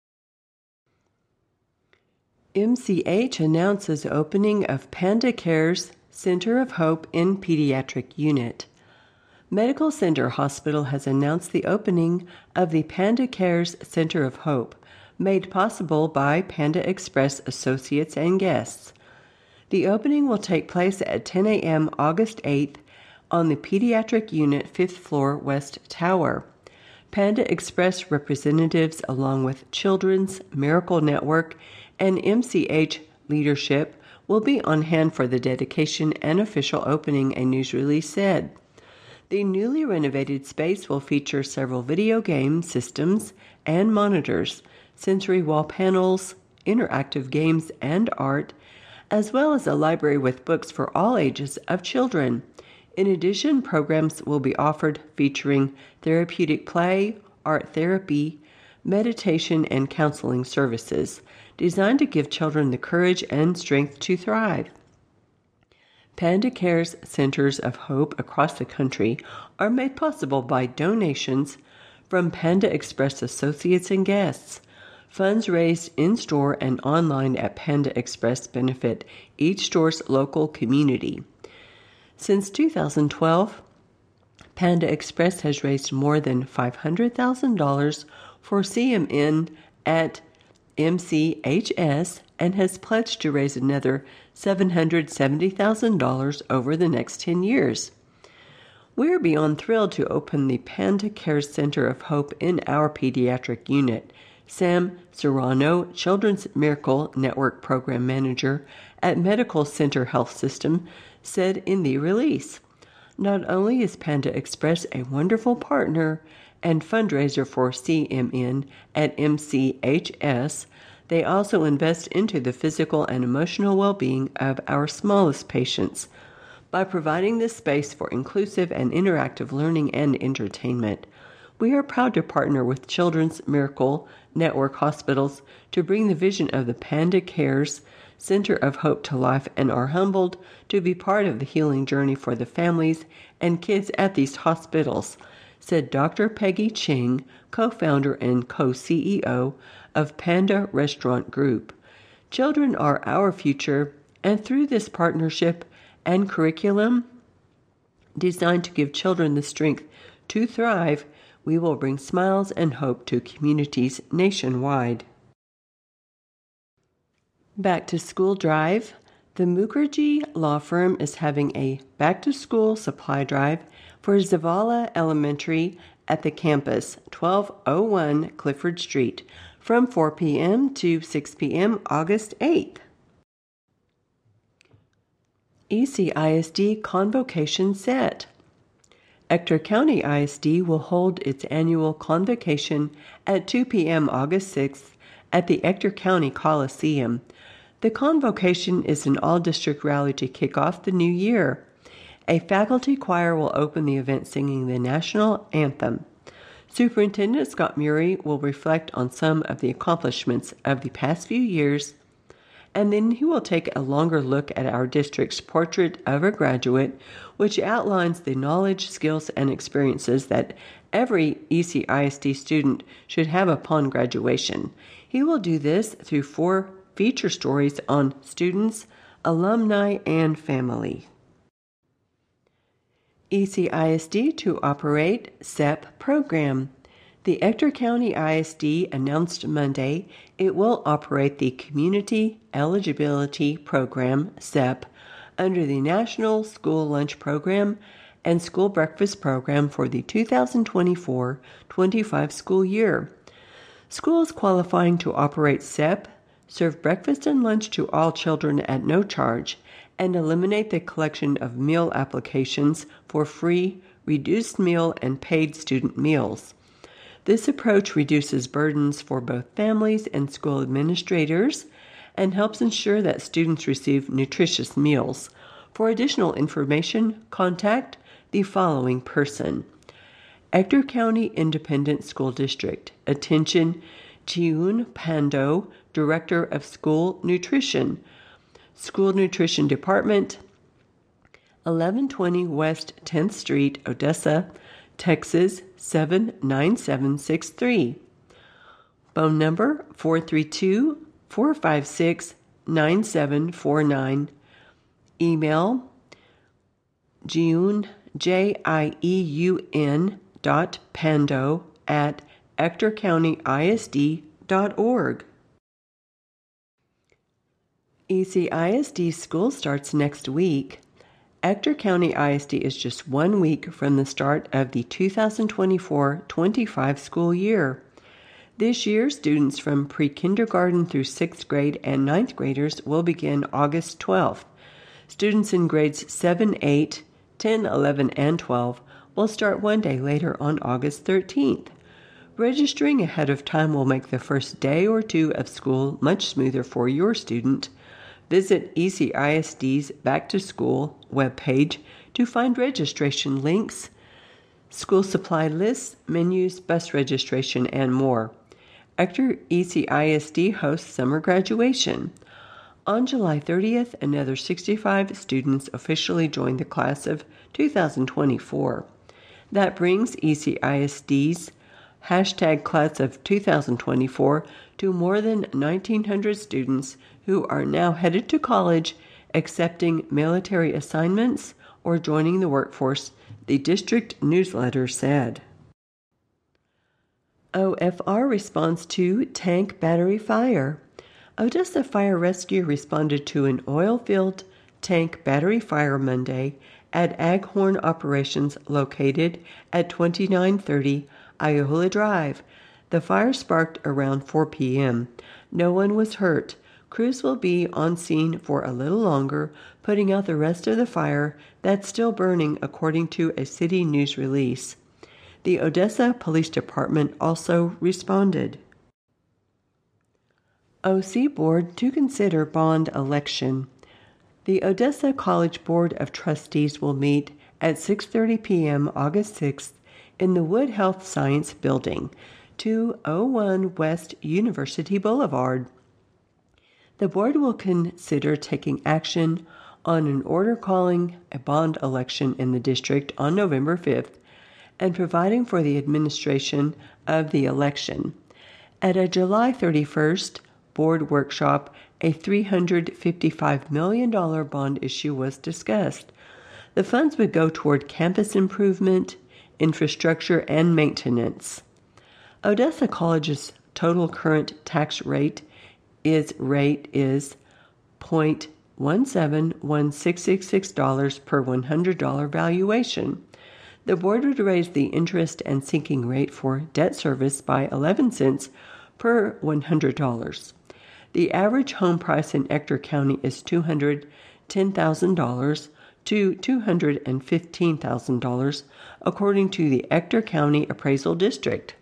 M C H announces opening of Panda Care's Center of Hope in Pediatric Unit. Medical Center Hospital has announced the opening of the Panda Cares Center of Hope, made possible by Panda Express associates and guests. The opening will take place at ten a.m. August eighth on the Pediatric Unit fifth floor West Tower. Panda Express representatives, along with Children's Miracle Network and M C H leadership, will be on hand for the dedication and official opening, a news release said. The newly renovated space will feature several video game systems and monitors, sensory wall panels, interactive games and art, as well as a library with books for all ages of children. In addition, programs will be offered featuring therapeutic play, art therapy, meditation, and counseling services designed to give children the courage and strength to thrive. Panda Cares Centers of Hope across the country are made possible by donations from Panda Express associates and guests. Funds raised in-store and online at Panda Express benefit each store's local community. Since two thousand twelve, Panda Express has raised more than five hundred thousand dollars for C M N at M C H S and has pledged to raise another seven hundred seventy thousand dollars over the next ten years. We're beyond thrilled to open the Panda Cares Center of Hope in our pediatric unit, Sam Serrano, Children's Miracle Network Program Manager at Medical Center Health System, said in the release. Not only is Panda Express a wonderful partner and fundraiser for C M N at M C H S, they also invest into the physical and emotional well-being of our smallest patients. By providing this space for inclusive and interactive learning and entertainment, we are proud to partner with Children's Miracle Network Hospitals to bring the vision of the Panda Cares Center of Hope to life and are humbled to be part of the healing journey for the families and kids at these hospitals, said Doctor Peggy Ching, co-founder and co-C E O of Panda Restaurant Group. Children are our future, and through this partnership and curriculum designed to give children the strength to thrive, we will bring smiles and hope to communities nationwide. Back to School Drive. The Mukherjee Law Firm is having a back-to-school supply drive for Zavala Elementary at the campus, twelve oh one Clifford Street, from four p.m. to six p.m. August eighth. E C I S D Convocation set. Ector County I S D will hold its annual convocation at two p.m. August sixth at the Ector County Coliseum. The convocation is an all-district rally to kick off the new year. A faculty choir will open the event singing the national anthem. Superintendent Scott Murray will reflect on some of the accomplishments of the past few years, and then he will take a longer look at our district's portrait of a graduate, which outlines the knowledge, skills, and experiences that every E C I S D student should have upon graduation. He will do this through four feature stories on students, alumni, and family. E C I S D to operate S E P program. The Ector County I S D announced Monday it will operate the Community Eligibility Program, S E P, under the National School Lunch Program and School Breakfast Program for the two thousand twenty-four twenty-five school year. Schools qualifying to operate S E P serve breakfast and lunch to all children at no charge and eliminate the collection of meal applications for free, reduced meal, and paid student meals. This approach reduces burdens for both families and school administrators and helps ensure that students receive nutritious meals. For additional information, contact the following person. Ector County Independent School District. Attention, Jiun Pando, Director of School Nutrition. School Nutrition Department, eleven twenty West tenth Street, Odessa, Texas seven nine seven six three. Phone number four three two, four five six, nine seven four nine. Email jiun J I E U N dot Pando at Ector County I S D dot org. E C I S D school starts next week. Ector County I S D is just one week from the start of the two thousand twenty-four twenty-five school year. This year, students from pre-kindergarten through sixth grade and ninth graders will begin August twelfth. Students in grades seven, eight, ten, eleven, and twelve will start one day later on August thirteenth. Registering ahead of time will make the first day or two of school much smoother for your student. Visit E C I S D's Back to School webpage to find registration links, school supply lists, menus, bus registration, and more. Ector E C I S D hosts summer graduation. On July thirtieth, another sixty-five students officially joined the class of two thousand twenty-four. That brings E C I S D's hashtag class of two thousand twenty-four to more than nineteen hundred students who are now headed to college, accepting military assignments, or joining the workforce, the district newsletter said. O F R responds to tank battery fire. Odessa Fire Rescue responded to an oil-filled tank battery fire Monday at Aghorn Operations located at twenty-nine thirty Iola Drive. The fire sparked around four p.m. No one was hurt. Crews will be on scene for a little longer, putting out the rest of the fire that's still burning, according to a city news release. The Odessa Police Department also responded. O C Board to consider bond election. The Odessa College Board of Trustees will meet at six thirty p.m. August sixth in the Wood Health Science Building, two oh one West University Boulevard. The board will consider taking action on an order calling a bond election in the district on November fifth and providing for the administration of the election. At a July thirty-first board workshop, a three hundred fifty-five million dollars bond issue was discussed. The funds would go toward campus improvement, infrastructure, and maintenance. Odessa College's total current tax rate is rate is zero point one seven one six six six dollars per one hundred dollars valuation. The board would raise the interest and sinking rate for debt service by eleven cents per one hundred dollars. The average home price in Ector County is two hundred ten thousand dollars to two hundred fifteen thousand dollars, according to the Ector County Appraisal District.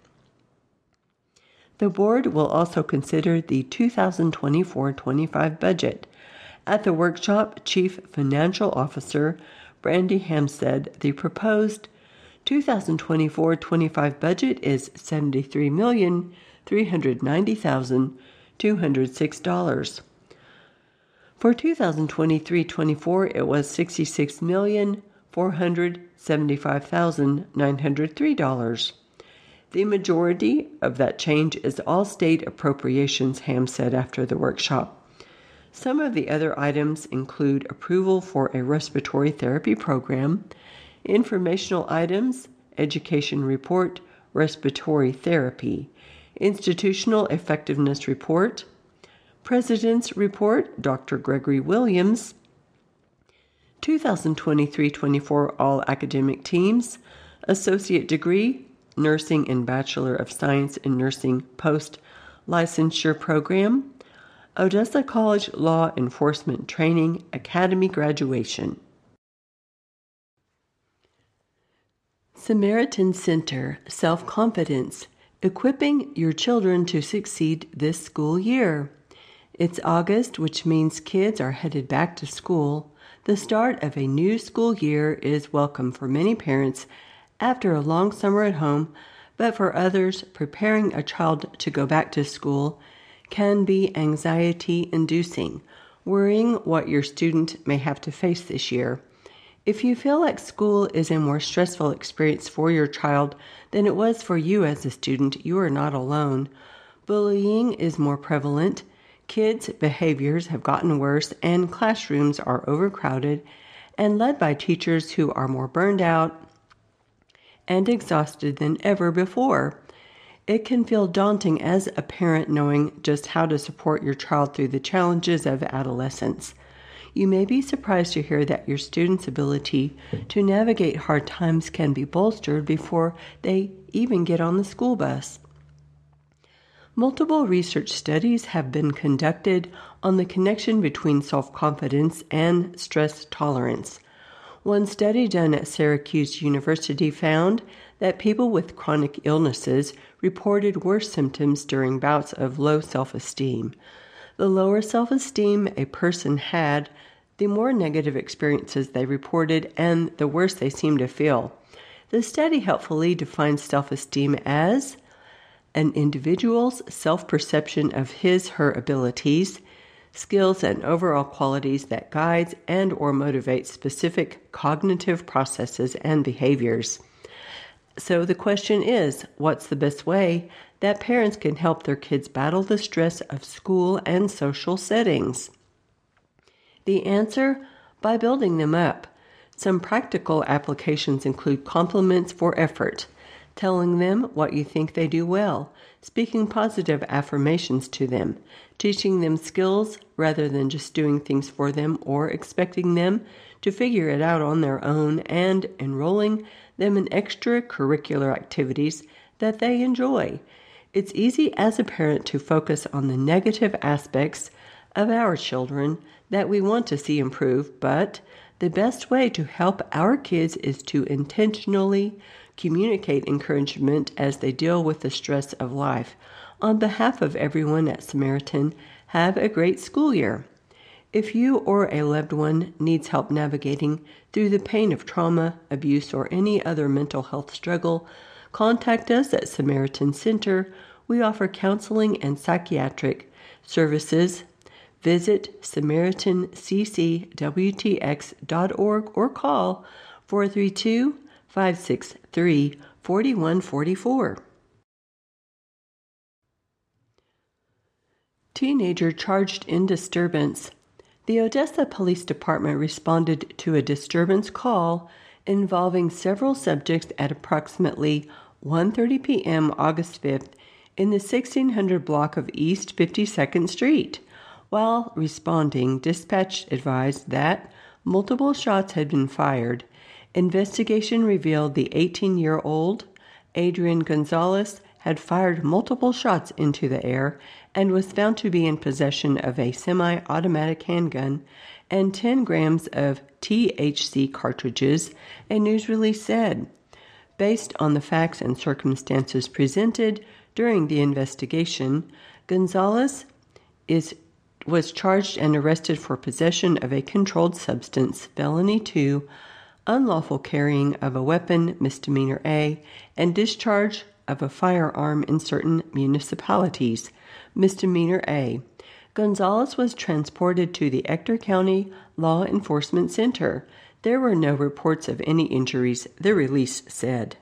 The board will also consider the two thousand twenty-four twenty-five budget. At the workshop, Chief Financial Officer Brandy Ham said the proposed two thousand twenty-four twenty-five budget is seventy-three million three hundred ninety thousand two hundred six dollars. For two thousand twenty-three twenty-four, it was sixty-six million four hundred seventy-five thousand nine hundred three dollars. The majority of that change is all state appropriations, Ham said after the workshop. Some of the other items include approval for a respiratory therapy program, informational items, education report, respiratory therapy, institutional effectiveness report, President's report, Doctor Gregory Williams, two thousand twenty-three twenty-four all academic teams, associate degree, nursing and Bachelor of Science in Nursing post-licensure program, Odessa College Law Enforcement Training Academy graduation. Samaritan Center Self-Confidence, equipping your children to succeed this school year. It's August, which means kids are headed back to school. The start of a new school year is welcome for many parents after a long summer at home, but for others, preparing a child to go back to school can be anxiety-inducing, worrying what your student may have to face this year. If you feel like school is a more stressful experience for your child than it was for you as a student, you are not alone. Bullying is more prevalent, kids' behaviors have gotten worse, and classrooms are overcrowded, and led by teachers who are more burned out and exhausted than ever before. It can feel daunting as a parent knowing just how to support your child through the challenges of adolescence. You may be surprised to hear that your students' ability to navigate hard times can be bolstered before they even get on the school bus. Multiple research studies have been conducted on the connection between self-confidence and stress tolerance. One study done at Syracuse University found that people with chronic illnesses reported worse symptoms during bouts of low self-esteem. The lower self-esteem a person had, the more negative experiences they reported and the worse they seemed to feel. The study helpfully defines self-esteem as an individual's self-perception of his/her abilities, skills, and overall qualities that guides and or motivates specific cognitive processes and behaviors. So the question is, what's the best way that parents can help their kids battle the stress of school and social settings? The answer? By building them up. Some practical applications include compliments for effort, telling them what you think they do well, speaking positive affirmations to them, teaching them skills rather than just doing things for them or expecting them to figure it out on their own, and enrolling them in extracurricular activities that they enjoy. It's easy as a parent to focus on the negative aspects of our children that we want to see improve, but the best way to help our kids is to intentionally communicate encouragement as they deal with the stress of life. On behalf of everyone at Samaritan, have a great school year. If you or a loved one needs help navigating through the pain of trauma, abuse, or any other mental health struggle, contact us at Samaritan Center. We offer counseling and psychiatric services. Visit Samaritan C C W T X dot org or call four three two, five six three, four one four four. Teenager charged in disturbance. The Odessa Police Department responded to a disturbance call involving several subjects at approximately one thirty p.m. August fifth in the sixteen hundred block of East fifty-second Street. While responding, dispatch advised that multiple shots had been fired. Investigation revealed the eighteen-year-old Adrian Gonzalez had fired multiple shots into the air and was found to be in possession of a semi-automatic handgun and ten grams of T H C cartridges, a news release said. Based on the facts and circumstances presented during the investigation, Gonzalez is was charged and arrested for possession of a controlled substance, felony two, unlawful carrying of a weapon, misdemeanor A, and discharge of a firearm in certain municipalities, misdemeanor A. Gonzalez was transported to the Ector County Law Enforcement Center. There were no reports of any injuries, the release said.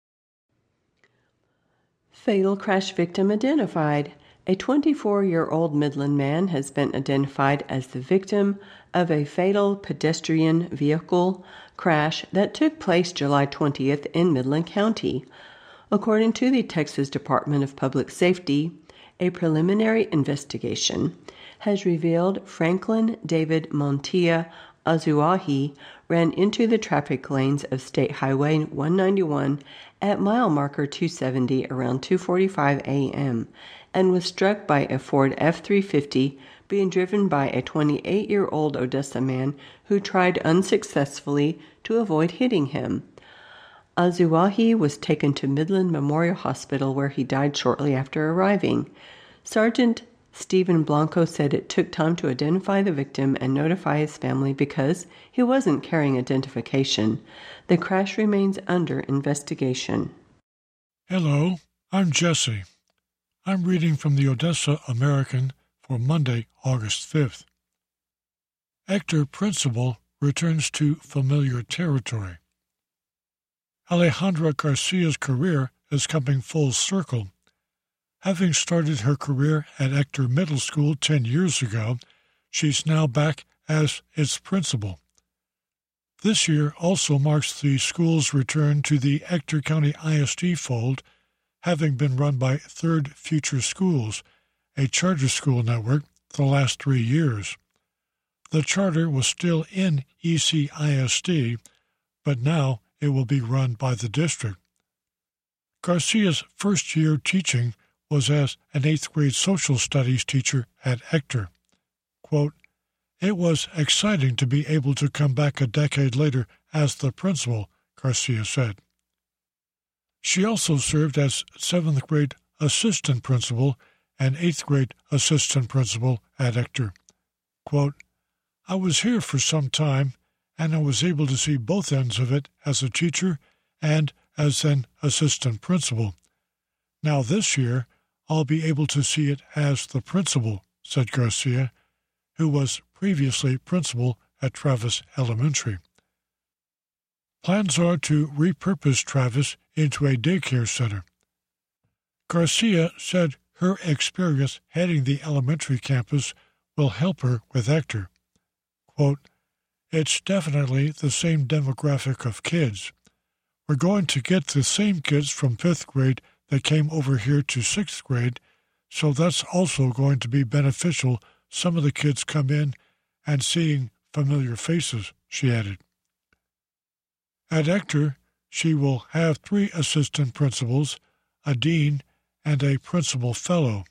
Fatal crash victim identified. A twenty-four-year-old Midland man has been identified as the victim of a fatal pedestrian vehicle crash that took place July twentieth in Midland County. According to the Texas Department of Public Safety, a preliminary investigation has revealed Franklin David Montilla Azuahi ran into the traffic lanes of State Highway one ninety-one at mile marker two seventy around two forty-five a.m. and was struck by a Ford F three fifty being driven by a twenty-eight-year-old Odessa man who tried unsuccessfully to avoid hitting him. Azuahi was taken to Midland Memorial Hospital where he died shortly after arriving. Sergeant Stephen Blanco said it took time to identify the victim and notify his family because he wasn't carrying identification. The crash remains under investigation. Hello, I'm Jesse. I'm reading from the Odessa American for Monday, August fifth. Ector Principal returns to familiar territory. Alejandra Garcia's career is coming full circle. Having started her career at Ector Middle School ten years ago, she's now back as its principal. This year also marks the school's return to the Ector County I S D fold, having been run by Third Future Schools, a charter school network, the last three years. The charter was still in E C I S D, but now it will be run by the district. Garcia's first year teaching was as an eighth grade social studies teacher at Ector. Quote, "It was exciting to be able to come back a decade later as the principal," Garcia said. She also served as seventh grade assistant principal and eighth grade assistant principal at Ector. Quote, "I was here for some time, and I was able to see both ends of it as a teacher and as an assistant principal. Now this year, I'll be able to see it as the principal," said Garcia, who was previously principal at Travis Elementary. Plans are to repurpose Travis into a daycare center. Garcia said her experience heading the elementary campus will help her with Ector. Quote, "It's definitely the same demographic of kids. We're going to get the same kids from fifth grade that came over here to sixth grade, so that's also going to be beneficial. Some of the kids come in and seeing familiar faces," she added. At Ector, she will have three assistant principals, a dean, and a principal fellow.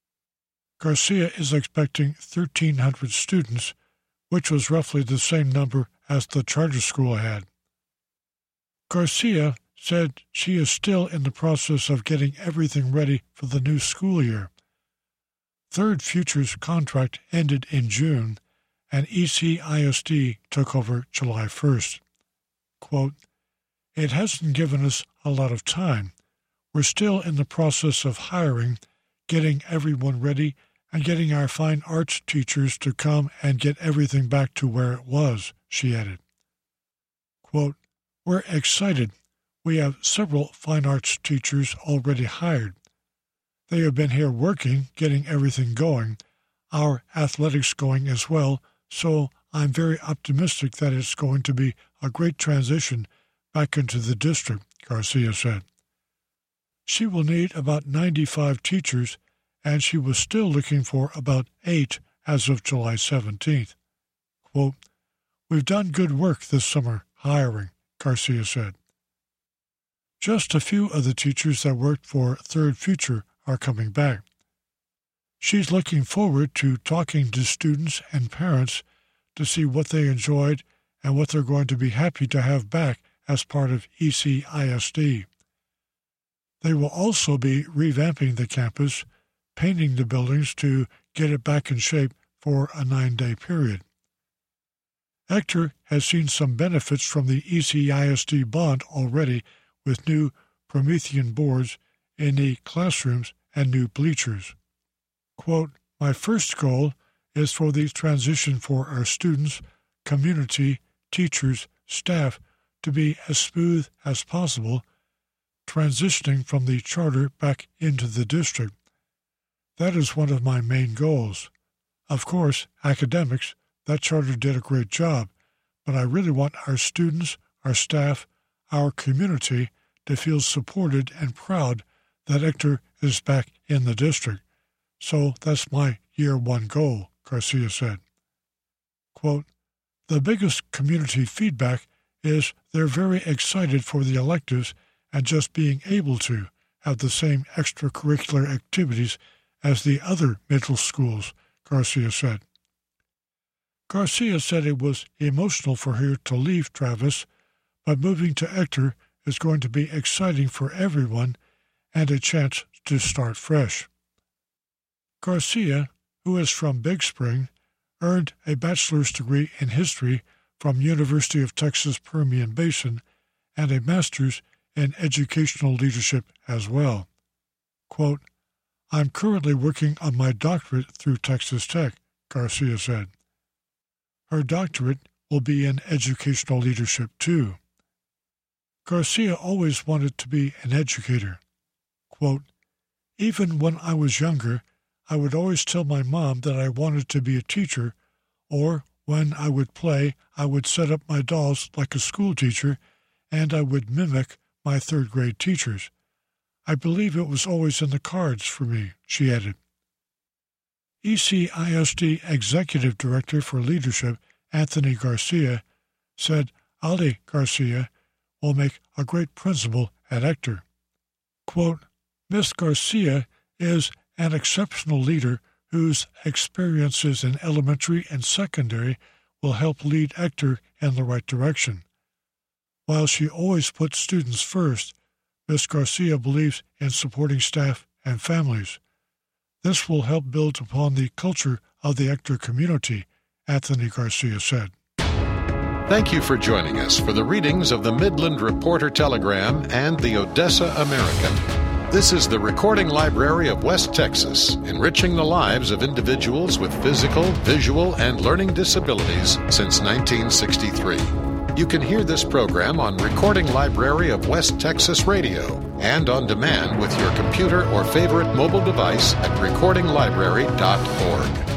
Garcia is expecting thirteen hundred students, which was roughly the same number as the charter school had. Garcia said she is still in the process of getting everything ready for the new school year. Third Future's contract ended in June, and E C I S D took over July first. Quote, "It hasn't given us a lot of time. We're still in the process of hiring, getting everyone ready, and getting our fine arts teachers to come and get everything back to where it was," she added. Quote, "We're excited. We have several fine arts teachers already hired. They have been here working, getting everything going, our athletics going as well, so I'm very optimistic that it's going to be a great transition back into the district," Garcia said. She will need about ninety-five teachers, and she was still looking for about eight as of July seventeenth. Quote, "We've done good work this summer hiring," Garcia said. Just a few of the teachers that worked for Third Future are coming back. She's looking forward to talking to students and parents to see what they enjoyed and what they're going to be happy to have back as part of E C I S D. They will also be revamping the campus, painting the buildings to get it back in shape for a nine-day period. Ector has seen some benefits from the E C I S D bond already, with new Promethean boards in the classrooms and new bleachers. Quote, "My first goal is for the transition for our students, community, teachers, staff to be as smooth as possible, transitioning from the charter back into the district. That is one of my main goals. Of course, academics, that charter did a great job, but I really want our students, our staff, our community to feel supported and proud that Ector is back in the district. So that's my year one goal," Garcia said. Quote, "The biggest community feedback is they're very excited for the electives and just being able to have the same extracurricular activities as the other middle schools," Garcia said. Garcia said it was emotional for her to leave Travis, but moving to Ector is going to be exciting for everyone and a chance to start fresh. Garcia, who is from Big Spring, earned a bachelor's degree in history from University of Texas Permian Basin and a master's in educational leadership as well. Quote, "I'm currently working on my doctorate through Texas Tech," Garcia said. Her doctorate will be in educational leadership too. Garcia always wanted to be an educator. Quote, "Even when I was younger, I would always tell my mom that I wanted to be a teacher or When I would play, I would set up my dolls like a school teacher, and I would mimic my third-grade teachers. I believe it was always in the cards for me," she added. E C I S D Executive Director for Leadership, Anthony Garcia, said Ali Garcia will make a great principal at Ector. Quote, "Miss Garcia is an exceptional leader whose experiences in elementary and secondary will help lead Ector in the right direction. While she always puts students first, Miz Garcia believes in supporting staff and families. This will help build upon the culture of the Ector community," Anthony Garcia said. Thank you for joining us for the readings of the Midland Reporter Telegram and the Odessa American. This is the Recording Library of West Texas, enriching the lives of individuals with physical, visual, and learning disabilities since nineteen sixty-three. You can hear this program on Recording Library of West Texas Radio and on demand with your computer or favorite mobile device at recording library dot org.